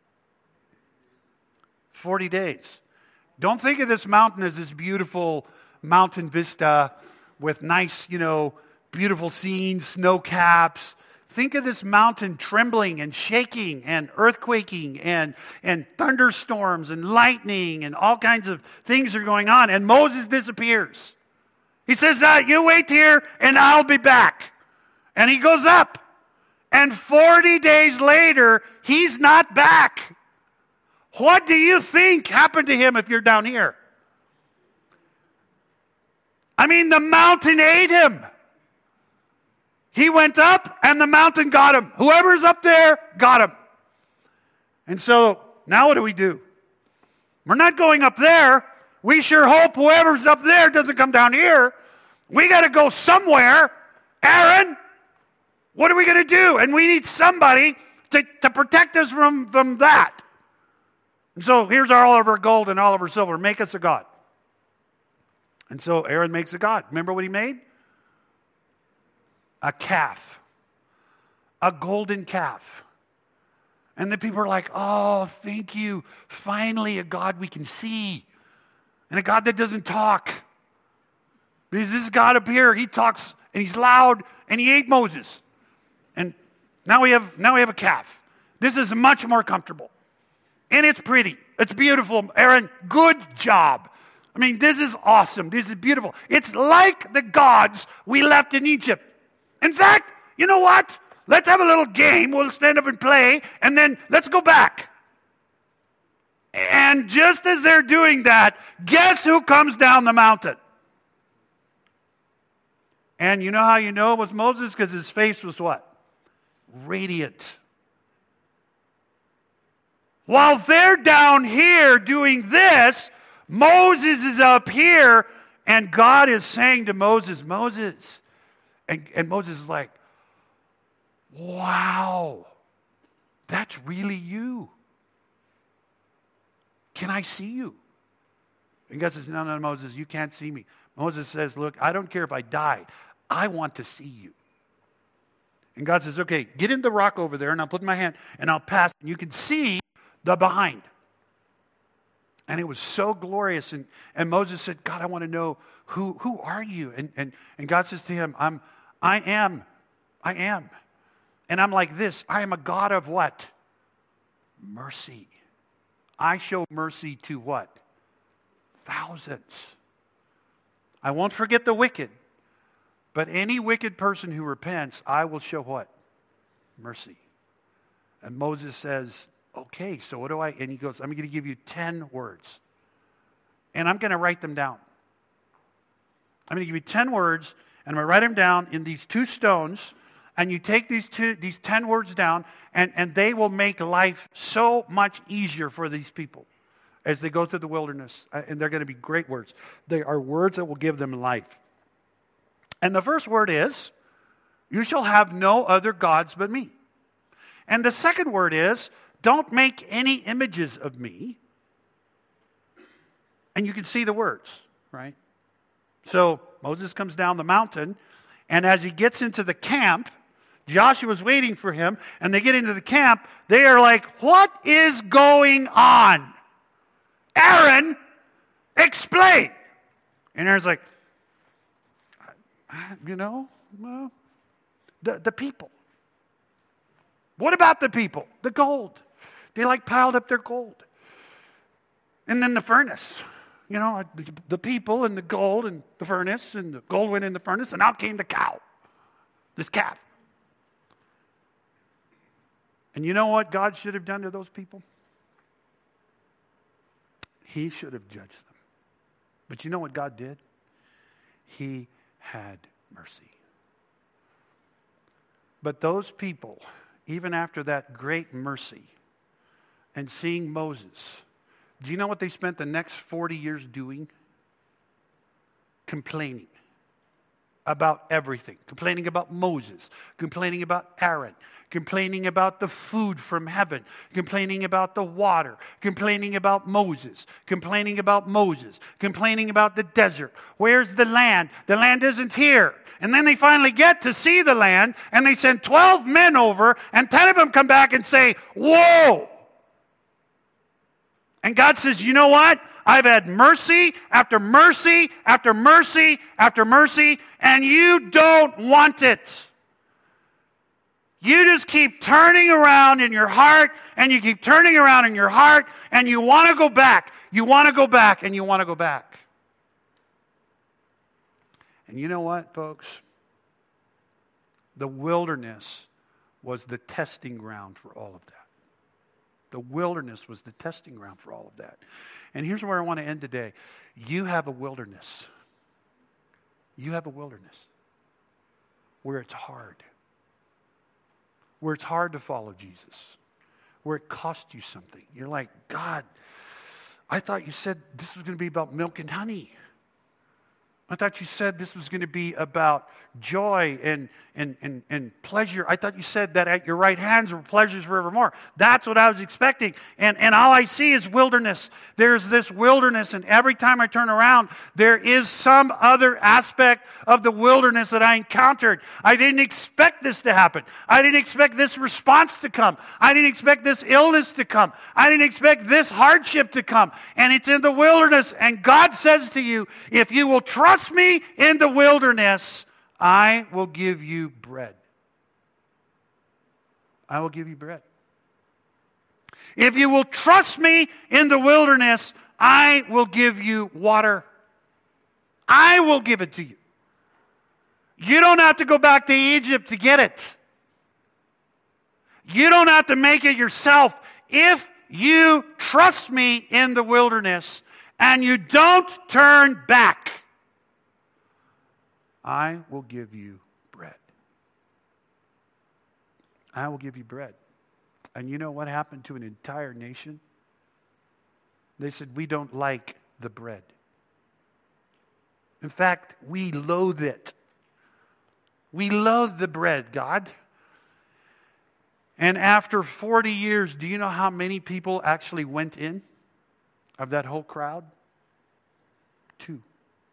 forty days. Don't think of this mountain as this beautiful mountain vista with nice, you know, beautiful scenes, snow caps. Think of this mountain trembling and shaking and earthquaking and, and thunderstorms and lightning and all kinds of things are going on. And Moses disappears. He says, uh, you wait here and I'll be back. And he goes up. And forty days later, he's not back. What do you think happened to him if you're down here? I mean, the mountain ate him. He went up and the mountain got him. Whoever's up there got him. And so now what do we do? We're not going up there. We sure hope whoever's up there doesn't come down here. We got to go somewhere. Aaron, what are we going to do? And we need somebody to, to protect us from, from that. And so here's our, all of our gold and all of our silver. Make us a god. And so Aaron makes a god. Remember what he made? A calf. A golden calf. And the people are like, oh, thank you. Finally a God we can see. And a God that doesn't talk. Because this God up here, he talks and he's loud and he ate Moses. And now we have now we have a calf. This is much more comfortable. And it's pretty. It's beautiful. Aaron, good job. I mean, this is awesome. This is beautiful. It's like the gods we left in Egypt. In fact, you know what? Let's have a little game. We'll stand up and play, and then let's go back. And just as they're doing that, guess who comes down the mountain? And you know how you know it was Moses? Because his face was what? Radiant. While they're down here doing this, Moses is up here, and God is saying to Moses, Moses, and, and Moses is like, wow, that's really you. Can I see you? And God says, no, no, Moses, you can't see me. Moses says, look, I don't care if I die. I want to see you. And God says, okay, get in the rock over there, and I'll put my hand, and I'll pass, and you can see the behind. And it was so glorious. And, and Moses said, God, I want to know, who, who are you? And, and, and God says to him, I'm, I am, I am. And I'm like this, I am a God of what? Mercy. I show mercy to what? Thousands. I won't forget the wicked, but any wicked person who repents, I will show what? Mercy. And Moses says, okay, so what do I, and he goes, I'm going to give you ten words. And I'm going to write them down. I'm going to give you ten words, and I'm going to write them down in these two stones, and you take these two, these ten words down, and, and they will make life so much easier for these people as they go through the wilderness. And they're going to be great words. They are words that will give them life. And the first word is, you shall have no other gods but me. And the second word is, don't make any images of me. And you can see the words, right? So Moses comes down the mountain, and as he gets into the camp, Joshua's waiting for him, and they get into the camp. They are like, what is going on? Aaron, explain. And Aaron's like, you know, well, the, the people. What about the people? The gold. They like piled up their gold. And then the furnace. You know, the people and the gold and the furnace, and the gold went in the furnace, and out came the cow. This calf. And you know what God should have done to those people? He should have judged them. But you know what God did? He had mercy. But those people, even after that great mercy and seeing Moses, do you know what they spent the next forty years doing? Complaining about everything. Complaining about Moses. Complaining about Aaron. Complaining about the food from heaven. Complaining about the water. Complaining about Moses. Complaining about Moses. Complaining about the desert. Where's the land? The land isn't here. And then they finally get to see the land, and they send twelve men over, and ten of them come back and say, whoa! And God says, you know what? I've had mercy after mercy after mercy after mercy, and you don't want it. You just keep turning around in your heart, and you keep turning around in your heart, and you want to go back. You want to go back, and you want to go back. And you know what, folks? The wilderness was the testing ground for all of that. The wilderness was the testing ground for all of that. And here's where I want to end today. You have a wilderness. You have a wilderness where it's hard. Where it's hard to follow Jesus. Where it costs you something. You're like, God, I thought you said this was going to be about milk and honey. I thought you said this was going to be about joy and, and, and, and pleasure. I thought you said that at your right hands were pleasures forevermore. That's what I was expecting. And, and all I see is wilderness. There's this wilderness, and every time I turn around, there is some other aspect of the wilderness that I encountered. I didn't expect this to happen. I didn't expect this response to come. I didn't expect this illness to come. I didn't expect this hardship to come. And it's in the wilderness. And God says to you, if you will trust me in the wilderness, I will give you bread. I will give you bread. If you will trust me in the wilderness, I will give you water. I will give it to you. You don't have to go back to Egypt to get it. You don't have to make it yourself. If you trust me in the wilderness and you don't turn back, I will give you bread. I will give you bread. And you know what happened to an entire nation? They said, we don't like the bread. In fact, we loathe it. We loathe the bread, God. And after forty years, do you know how many people actually went in of that whole crowd? Two.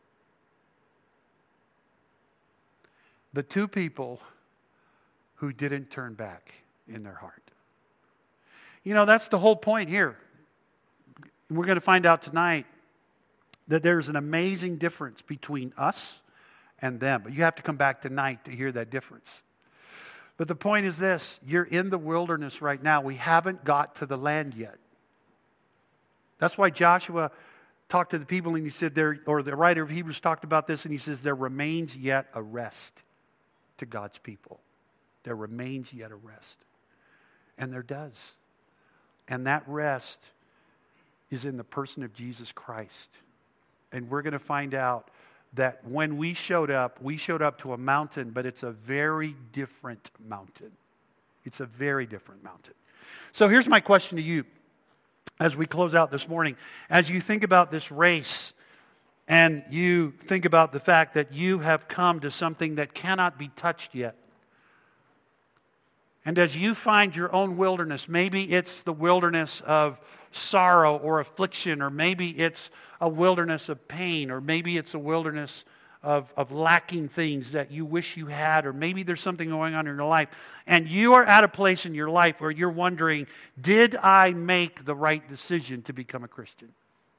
The two people who didn't turn back in their heart. You know, that's the whole point here. We're going to find out tonight that there's an amazing difference between us and them. But you have to come back tonight to hear that difference. But the point is this. You're in the wilderness right now. We haven't got to the land yet. That's why Joshua talked to the people and he said, there, or the writer of Hebrews talked about this, and he says, there remains yet a rest to God's people. There remains yet a rest. And there does. And that rest is in the person of Jesus Christ. And we're going to find out that when we showed up, we showed up to a mountain, but it's a very different mountain. It's a very different mountain. So here's my question to you as we close out this morning. As you think about this race, and you think about the fact that you have come to something that cannot be touched yet. And as you find your own wilderness, maybe it's the wilderness of sorrow or affliction, or maybe it's a wilderness of pain, or maybe it's a wilderness of, of lacking things that you wish you had, or maybe there's something going on in your life, and you are at a place in your life where you're wondering, did I make the right decision to become a Christian?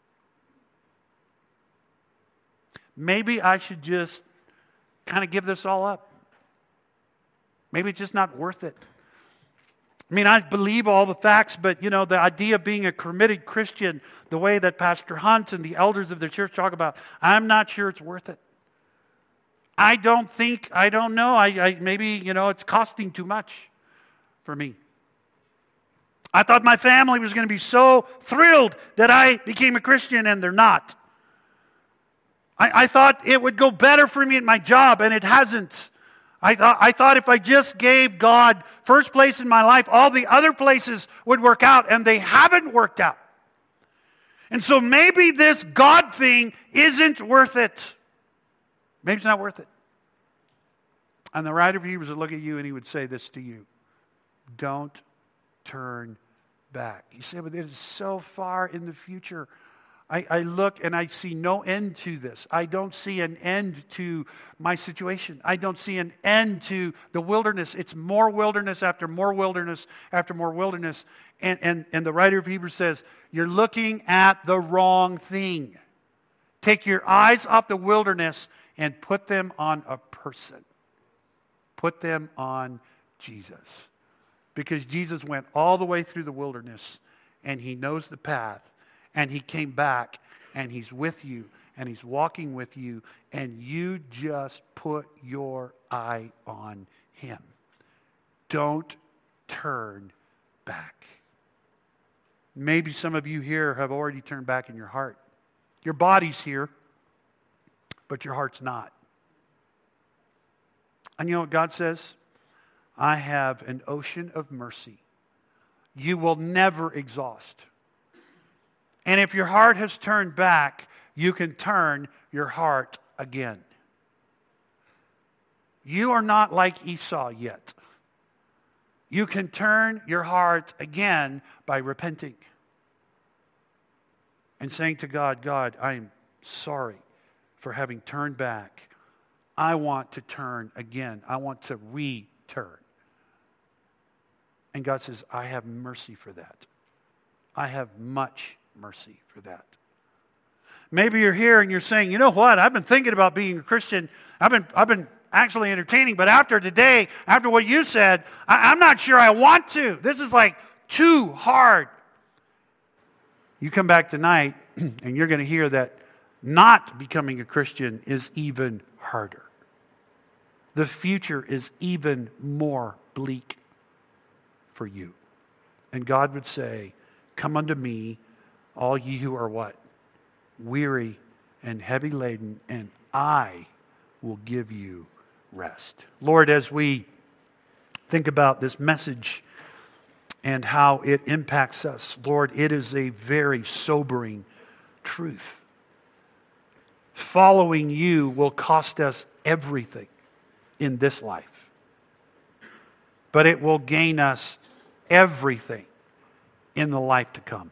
Maybe I should just kind of give this all up. Maybe it's just not worth it. I mean, I believe all the facts, but, you know, the idea of being a committed Christian, the way that Pastor Hunt and the elders of the church talk about, I'm not sure it's worth it. I don't think, I don't know, I, I maybe, you know, it's costing too much for me. I thought my family was going to be so thrilled that I became a Christian, and they're not. I, I thought it would go better for me at my job, and it hasn't. I thought, I thought if I just gave God first place in my life, all the other places would work out, and they haven't worked out. And so maybe this God thing isn't worth it. Maybe it's not worth it. And the writer of Hebrews would look at you and he would say this to you: don't turn back. He said, but it is so far in the future. I, I look and I see no end to this. I don't see an end to my situation. I don't see an end to the wilderness. It's more wilderness after more wilderness after more wilderness. And, and, and the writer of Hebrews says, you're looking at the wrong thing. Take your eyes off the wilderness and put them on a person. Put them on Jesus. Because Jesus went all the way through the wilderness, and he knows the path, and he came back, and he's with you, and he's walking with you, and you just put your eye on him. Don't turn back. Maybe some of you here have already turned back in your heart. Your body's here, but your heart's not. And you know what God says? I have an ocean of mercy. You will never exhaust. And if your heart has turned back, you can turn your heart again. You are not like Esau yet. You can turn your heart again by repenting and saying to God, God, I am sorry for having turned back. I want to turn again. I want to return. And God says, I have mercy for that. I have much mercy for that. Maybe you're here and you're saying, you know what? I've been thinking about being a Christian. I've been, I've been actually entertaining, but after today, after what you said, I, I'm not sure I want to. This is like too hard. You come back tonight and you're going to hear that not becoming a Christian is even harder. The future is even more bleak for you. And God would say, come unto me, all ye who are what? Weary and heavy laden, and I will give you rest. Lord, as we think about this message and how it impacts us, Lord, it is a very sobering truth. Following you will cost us everything in this life, but it will gain us everything in the life to come.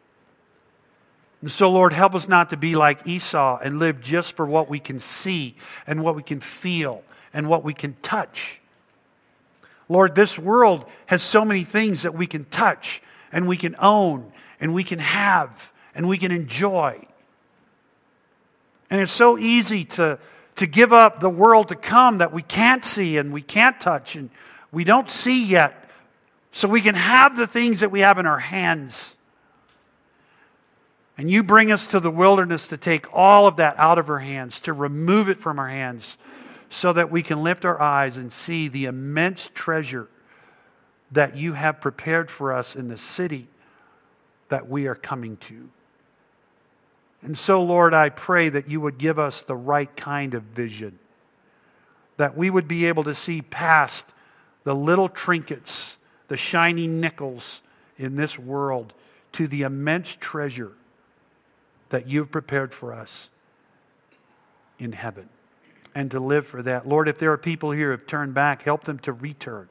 And so, Lord, help us not to be like Esau and live just for what we can see and what we can feel and what we can touch. Lord, this world has so many things that we can touch and we can own and we can have and we can enjoy. And it's so easy to, to give up the world to come that we can't see and we can't touch and we don't see yet, so we can have the things that we have in our hands. And you bring us to the wilderness to take all of that out of our hands, to remove it from our hands, so that we can lift our eyes and see the immense treasure that you have prepared for us in the city that we are coming to. And so, Lord, I pray that you would give us the right kind of vision, that we would be able to see past the little trinkets, the shiny nickels in this world, to the immense treasure that you've prepared for us in heaven, and to live for that. Lord, if there are people here who have turned back, help them to return.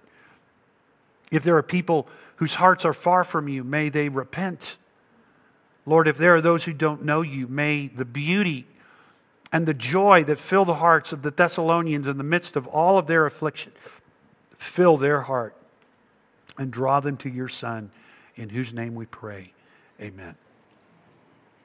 If there are people whose hearts are far from you, may they repent. Lord, if there are those who don't know you, may the beauty and the joy that fill the hearts of the Thessalonians in the midst of all of their affliction fill their heart and draw them to your Son, in whose name we pray. Amen.